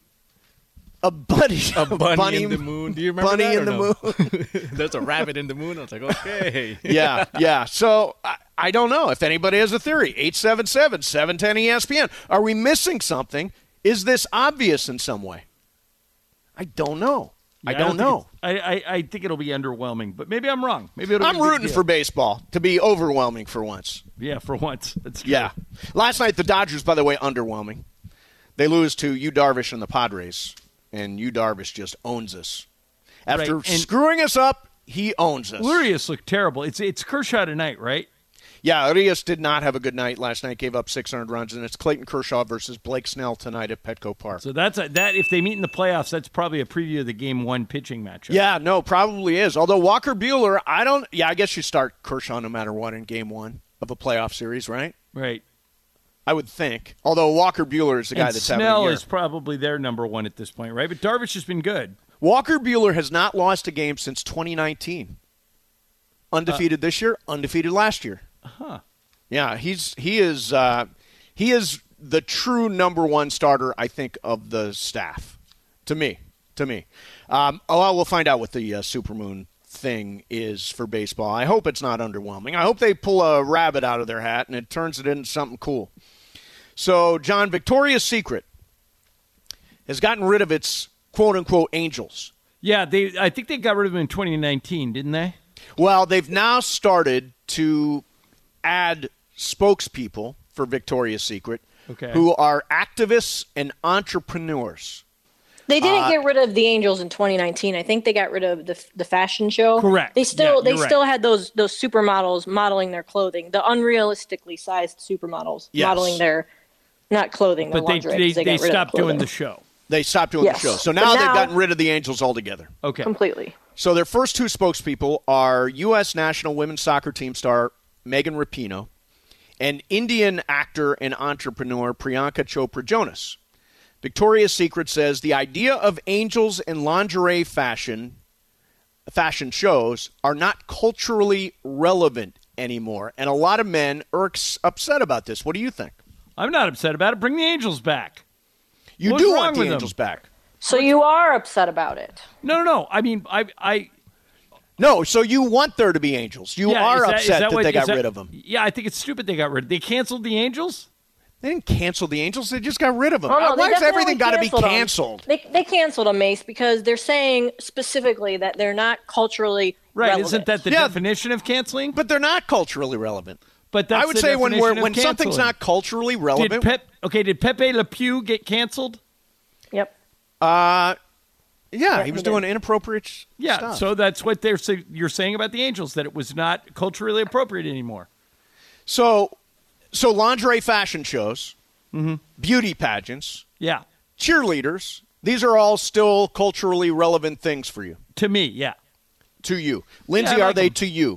A bunny, A bunny, in the moon. Do you remember bunny that in or the no? moon. There's a rabbit in the moon. I was like, okay. yeah, yeah. So I, I don't know if anybody has a theory. eight seven seven, seven one zero, E S P N. Are we missing something? Is this obvious in some way? I don't know. I Yeah, don't, think know. it's- I, I I think it'll be underwhelming, but maybe I'm wrong. Maybe it'll I'm be a big rooting deal. for baseball to be overwhelming for once. Yeah, for once. That's true. Yeah. Last night, the Dodgers, by the way, underwhelming. They lose to Yu Darvish and the Padres, and Yu Darvish just owns us. After Right, and- screwing us up, he owns us. Urias looked terrible. It's it's Kershaw tonight, right? Yeah, Urias did not have a good night last night, gave up six hundred runs, and it's Clayton Kershaw versus Blake Snell tonight at Petco Park. So that's a, that. If they meet in the playoffs, that's probably a preview of the game one pitching matchup. Yeah, no, probably is. Although Walker Buehler, I don't, yeah, I guess you start Kershaw no matter what in game one of a playoff series, right? Right. I would think. Although Walker Buehler is the guy And that's having a Snell year. is probably their number one at this point, right? But Darvish has been good. Walker Buehler has not lost a game since twenty nineteen. Undefeated this year, undefeated last year. Huh. Yeah, he's he is uh, he is the true number one starter, I think, of the staff. To me, to me. Um, oh, well, we'll find out what the uh, supermoon thing is for baseball. I hope it's not underwhelming. I hope they pull a rabbit out of their hat and it turns it into something cool. So, John, Victoria's Secret has gotten rid of its quote-unquote angels. Yeah, they. I think they got rid of him in twenty nineteen, didn't they? Well, they've now started to add spokespeople for Victoria's Secret Okay. who are activists and entrepreneurs. They didn't Uh, get rid of the Angels in twenty nineteen. I think they got rid of the the fashion show. Correct. They still Yeah, they you're right. still had those those supermodels modeling their clothing, the unrealistically sized supermodels Yes. modeling their not clothing, their But they lingerie. they, 'cause they, got rid of stopped doing clothing. the show. They stopped doing Yes. the show. So But now, they've now- gotten rid of the angels altogether. Okay. completely. So their first two spokespeople are U S national women's soccer team star Megan Rapinoe and Indian actor and entrepreneur Priyanka Chopra Jonas. Victoria's Secret says the idea of angels and lingerie fashion fashion shows are not culturally relevant anymore, and a lot of men are ex- upset about this. What do you think? I'm not upset about it. Bring the Angels back. You What's do wrong want the with them? angels back. So you are upset about it. No, no, no. I mean, I, I. No, so you want there to be angels. You yeah, are is that- is upset that, what- they is got that- rid of them. Yeah, I think it's stupid they got rid of. They canceled the Angels. They didn't cancel the angels. They just got rid of them. Oh, no, Uh, they Why has definitely everything got to be canceled 'em. canceled? They they canceled them, Mace, because they're saying specifically that they're not culturally Right? relevant. Isn't that the Yeah. definition of canceling? But they're not culturally relevant. But that's I would the say when we're, definition of when something's canceling. not culturally Did relevant, Pep? Okay, did Pepe Le Pew get canceled? Yep. uh, yeah, Yeah, he was he doing did. inappropriate s- Yeah. stuff. So that's what they're say, you're saying about the Angels, that it was not culturally appropriate anymore. so, so lingerie fashion shows, Mm-hmm. beauty pageants, Yeah. cheerleaders. These are all still culturally relevant things for you, To me, yeah. to you, Lindsay. I are like they them. to you?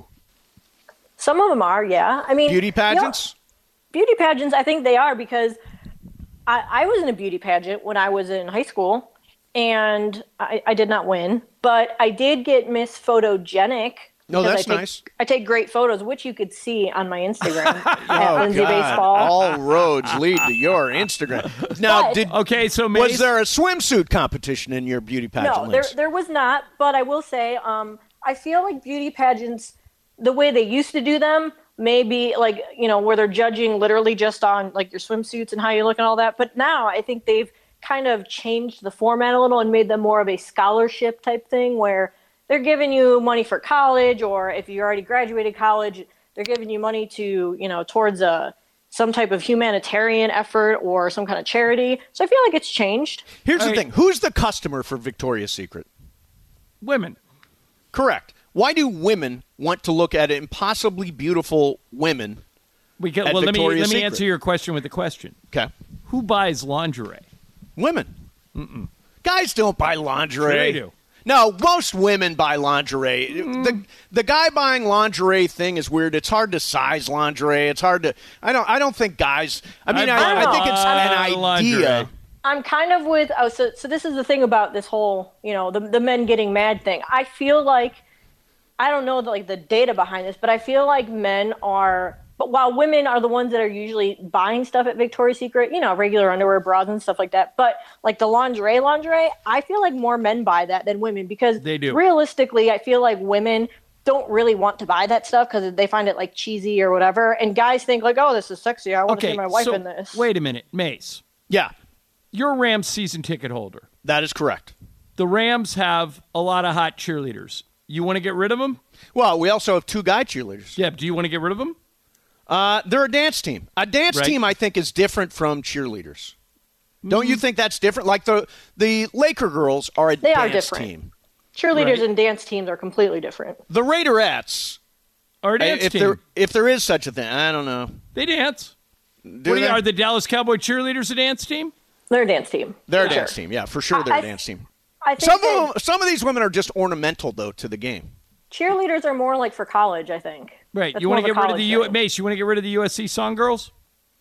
Some of them are, yeah. I mean, Beauty you know, pageants. beauty pageants, I think they are because I, I was in a beauty pageant when I was in high school, and I, I did not win, but I did get Miss Photogenic. No, because that's I take, nice. I take great photos, which you could see on my Instagram at Oh, Lindsay God. Baseball. All roads lead to your Instagram. Now, But- did Okay, so Mace, was there a swimsuit competition in your beauty pageant? No, there Lindsay? there was not, but I will say, um, I feel like beauty pageants, the way they used to do them, maybe like, you know, where they're judging literally just on like your swimsuits and how you look and all that. But now I think they've kind of changed the format a little and made them more of a scholarship type thing where they're giving you money for college, or if you already graduated college, they're giving you money to, you know, towards a some type of humanitarian effort or some kind of charity. So I feel like it's changed. Here's All the right. thing. Who's the customer for Victoria's Secret? Women. Correct. Why do women want to look at impossibly beautiful women? We can, At well, let me Victoria's let me Secret. answer your question with a question. Okay. Who buys lingerie? Women. Mm-mm. Guys don't buy lingerie. Sure they do. No, most women buy lingerie. Mm. The the guy buying lingerie thing is weird. It's hard to size lingerie. It's hard to. I don't. I don't think guys. I mean, I I, I think it's buy an idea. lingerie. I'm kind of with oh so so this is the thing about this whole, you know, the the men getting mad thing. I feel like I don't know the, like the data behind this, but I feel like men are but while women are the ones that are usually buying stuff at Victoria's Secret, you know, regular underwear, bras and stuff like that. But like the lingerie lingerie, I feel like more men buy that than women because They do. realistically, I feel like women don't really want to buy that stuff because they find it like cheesy or whatever. And guys think like, oh, this is sexy. I want to Okay, see my wife so in this. wait a minute, Mace. Yeah, You're a Rams season ticket holder. that is correct. The Rams have a lot of hot cheerleaders. You want to get rid of them? Well, we also have two guy cheerleaders. Yeah. Do you want to get rid of them? Uh, they're a dance team. A dance Right. team, I think, is different from cheerleaders. Don't you think that's different? Like the the Laker girls are a They are dance different. team. Cheerleaders Right. and dance teams are completely different. The Raiderettes, Or a dance if team? there if there is such a thing, I don't know. They dance. Do What do you, they? are the Dallas Cowboy cheerleaders a dance team? They're a dance team. They're a For dance sure. team. Yeah, for sure they're I- a dance team. I think Some that of them, some of these women are just ornamental though to the game. cheerleaders are more like for college, I think. Right. That's you want more to of get a rid of the college U- thing. Mace? You want to get rid of the U S C song girls?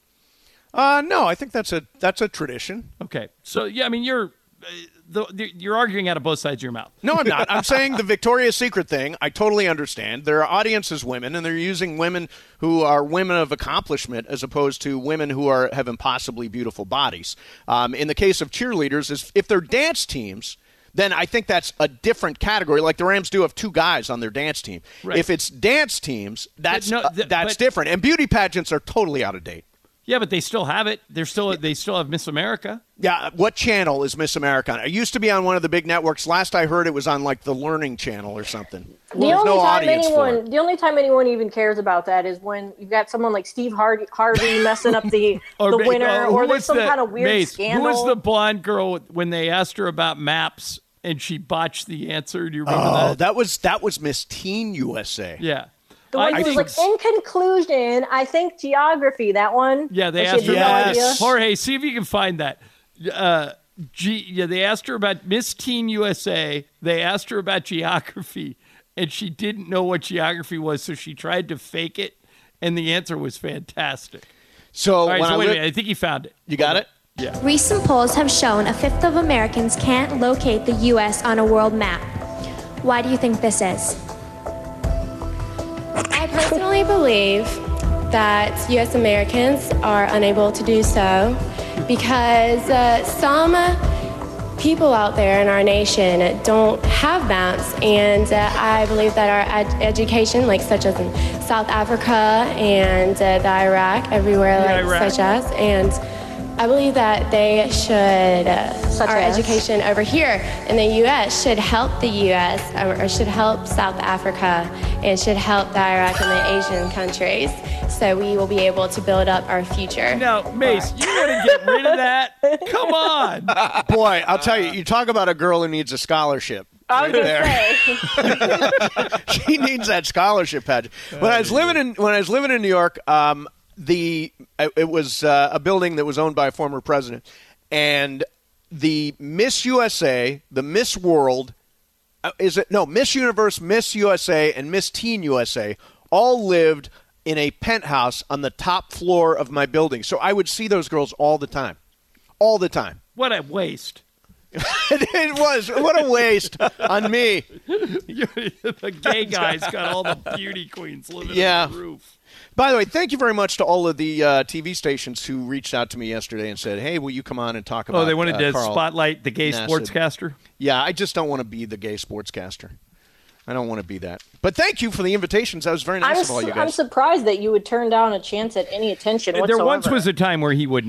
Uh, no, I think that's a that's a tradition. Okay. So yeah, I mean you're uh, the, the, you're arguing out of both sides of your mouth. No, I'm not. I'm saying the Victoria's Secret thing, I totally understand. Their audience is women, and they're using women who are women of accomplishment as opposed to women who are have impossibly beautiful bodies. Um, in the case of cheerleaders, is if they're dance teams, then I think that's a different category. Like the Rams do have two guys on their dance team. Right. If it's dance teams, that's no, uh, th- that's but- different. And beauty pageants are totally out of date. Yeah, but they still have it. They're still they still have Miss America. Yeah, what channel is Miss America on? It used to be on one of the big networks. Last I heard, it was on like the Learning Channel or something. The There's only no time audience for anyone, it. the only time anyone even cares about that is when you've got someone like Steve Harvey, Harvey messing up the the Ma- winner, oh, who or there's was some the- kind of weird Mace, scandal. Who was the blonde girl when they asked her about maps and she botched the answer? Do you remember Oh, that? that was that was Miss Teen U S A. Yeah. The one I who was think- like, in conclusion, I think geography. That one. Yeah, they Like, asked she her had no about idea. Yes. Jorge, see if you can find that. Uh, G, yeah, they asked her about Miss Teen U S A. They asked her about geography, and she didn't know what geography was, so she tried to fake it, and the answer was fantastic. So All right, when so I wait a li- minute. I think he found it. you got it? Yeah. Recent polls have shown a fifth of Americans can't locate the U S on a world map. Why do you think this is? I personally believe that U S Americans are unable to do so because uh, some people out there in our nation don't have maps, and uh, I believe that our ed- education, like such as in South Africa and uh, the Iraq, everywhere The like Iraq. such as, and I believe that they should, uh, Such our as? education over here in the U S should help the U S or, or should help South Africa and should help the Iraq and the Asian countries, so we will be able to build up our future. Now, Mace, you want to get rid of that? Come on. Boy, I'll tell you, you talk about a girl who needs a scholarship. I was Right gonna there. say. She needs that scholarship pageant. When I was living in when I was living in New York, um, the it was uh, a building that was owned by a former president, and the Miss U S A, the Miss World, uh, is it no Miss Universe, Miss U S A, and Miss Teen U S A all lived in a penthouse on the top floor of my building. So I would see those girls all the time, all the time. What a waste. It was what a waste on me. The gay guys got all the beauty queens living Yeah. on the roof. By the way, thank you very much to all of the uh, T V stations who reached out to me yesterday and said, "Hey, will you come on and talk about?" Oh, they wanted uh, to Carl spotlight the gay Nassib?" sportscaster? Yeah, I just don't want to be the gay sportscaster. I don't want to be that. But thank you for the invitations. That was very nice I'm, of all you su- I'm guys. surprised that you would turn down a chance at any attention whatsoever. There once was a time where he would not.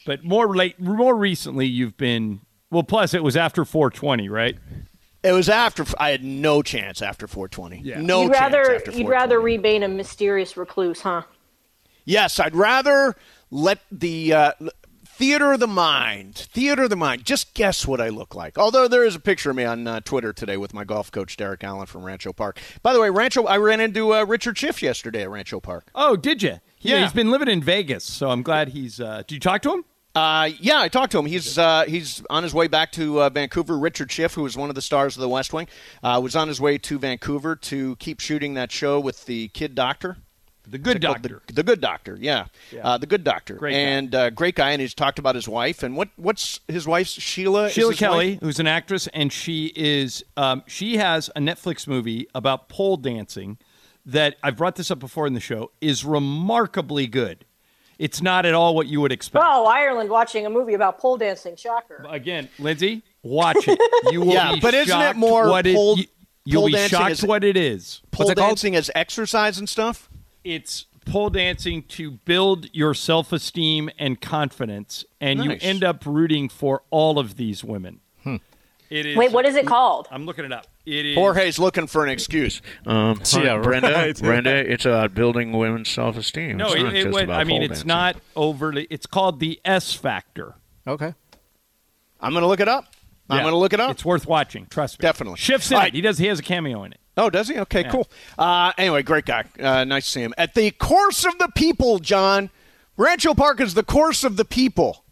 but more late, more recently, you've been well. Plus, it was after four twenty, right? It was after. I had no chance after four twenty. Yeah. No you'd chance rather, after You'd rather four twenty. remain a mysterious recluse, huh? Yes, I'd rather let the uh, theater of the mind, theater of the mind, just guess what I look like. Although there is a picture of me on uh, Twitter today with my golf coach, Derek Allen from Rancho Park. By the way, Rancho, I ran into uh, Richard Schiff yesterday at Rancho Park. Oh, did you? Yeah. He's been living in Vegas, so I'm glad he's. Uh, did you talk to him? Uh, yeah, I talked to him. He's uh, he's on his way back to uh, Vancouver. Richard Schiff, who was one of the stars of The West Wing, uh, was on his way to Vancouver to keep shooting that show with the kid doctor. The Good Doctor. The, the Good Doctor, yeah. Yeah. Uh, the Good Doctor. Great guy. and uh, great guy, and he's talked about his wife. And what what's his wife's, Sheila? is Sheila his Kelly, wife? who's an actress, and she is um, she has a Netflix movie about pole dancing that I've brought this up before in the show is remarkably good. It's not at all what you would expect. Oh, Ireland watching a movie about pole dancing. Shocker. Again, Lindsay, watch it. You will Yeah, be but isn't it shocked more what it, pole- you, you'll pole be dancing shocked is- what it is. Pole it called? dancing as exercise and stuff? It's pole dancing to build your self-esteem and confidence, and Nice. you end up rooting for all of these women. Hmm. It is. Wait, what is it called? I'm looking it up. It is. Jorge's looking for an excuse. Um, Yeah, Brenda, right. Brenda, it's about building women's self-esteem. No, it's it, not it just would. about I mean, pole it's dancing. not overly. It's called the S Factor. Okay. I'm going to look it up. I'm Yeah. going to look it up. It's worth watching. Trust me. Definitely. Schiff's in All it. right. He does. He has a cameo in it. Oh, does he? Okay, Yeah. cool. Uh, anyway, great guy. Uh, nice to see him. At the course of the people, John. Rancho Park is the course of the people.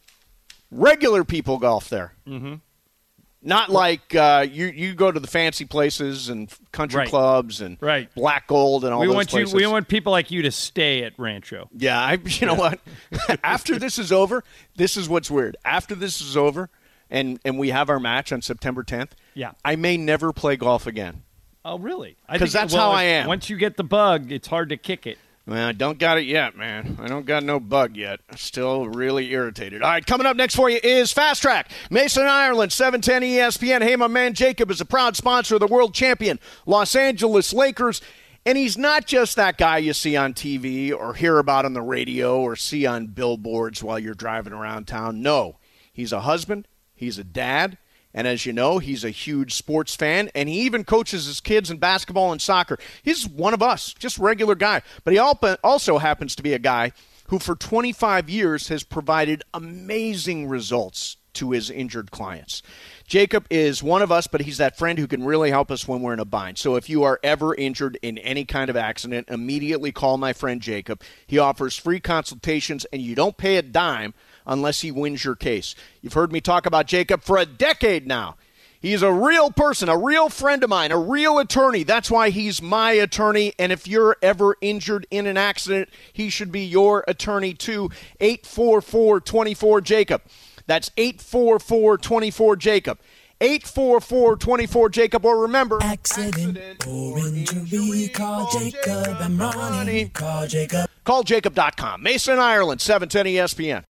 Regular people golf there. Mm-hmm. Not like uh, you you go to the fancy places and country Right. clubs and Right. Black Gold and all we those want places. you. We want people like you to stay at Rancho. Yeah, I, you know what? After this is over, this is what's weird. After this is over, and, and we have our match on September tenth, Yeah. I may never play golf again. Oh, really? I 'Cause think- that's well, how I if- am. Once you get the bug, it's hard to kick it. Well, I don't got it yet, man. I don't got no bug yet. Still really irritated. All right, coming up next for you is Fast Track. Mason, Ireland, seven ten E S P N. Hey, my man Jacob is a proud sponsor of the world champion Los Angeles Lakers. And he's not just that guy you see on T V or hear about on the radio or see on billboards while you're driving around town. No, he's a husband. He's a dad. And as you know, he's a huge sports fan, and he even coaches his kids in basketball and soccer. He's one of us, just a regular guy. But he also happens to be a guy who for twenty-five years has provided amazing results to his injured clients. Jacob is one of us, but he's that friend who can really help us when we're in a bind. So if you are ever injured in any kind of accident, immediately call my friend Jacob. He offers free consultations, and you don't pay a dime unless he wins your case. You've heard me talk about Jacob for a decade now. He's a real person, a real friend of mine, a real attorney. That's why he's my attorney. And if you're ever injured in an accident, he should be your attorney too. eight four four, two four, Jacob. That's eight four four, two four, Jacob. eight four four, two four, Jacob. Or remember, accident, accident or injury, call Jacob and Ronnie. Call Jacob. Call Jacob dot com. Mason, Ireland, seven ten E S P N.